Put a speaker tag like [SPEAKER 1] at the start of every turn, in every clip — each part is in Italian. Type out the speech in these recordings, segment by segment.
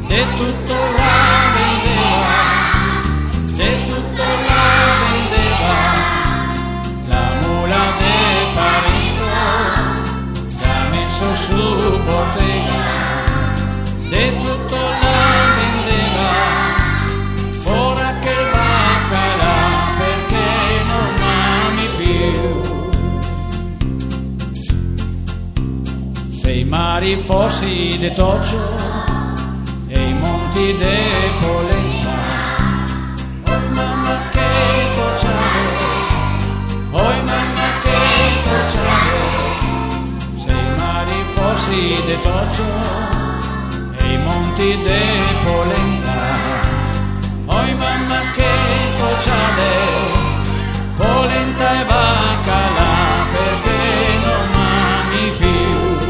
[SPEAKER 1] de tutto la vendeva, de tutto la vendeva, la mula de Parigi l'ha messo su bottega, de tutto la vendeva, ora che il baccalà perché non ami più. Se i mari fossi de Toccio e i monti de Polenta, oh mamma che tocciate, oh mamma che tocciate, se i mari fossi de Toccio e i monti de Polenta, oh mamma che tocciate, polenta e baccalà perché non ami più.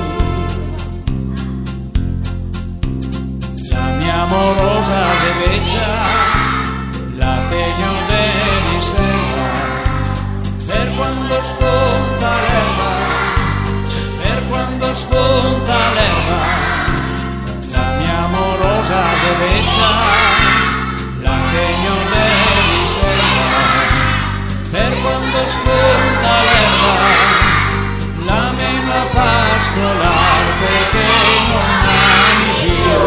[SPEAKER 1] Amorosa de vecchia, la tegno de riserva, per quando spunta l'erba, per quando spunta l'erba, la mia amorosa de vecchia, la tegno de riserva, per quando spunta l'erba, la mena pascolar perché non ami più.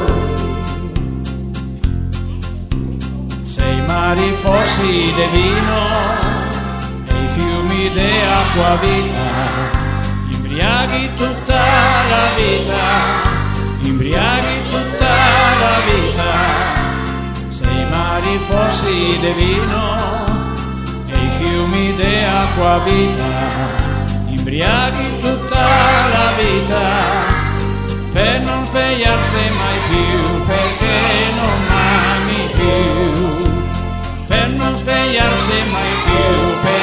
[SPEAKER 1] Mari fossi de vino e i fiumi de acquavita, imbriaghi tutta la vita, imbriaghi tutta la vita. Se i mari fossi de vino e i fiumi de acquavita, imbriaghi tutta la vita, per non svegliarsi mai più, perché non ami più, per non svegliarsi mai più.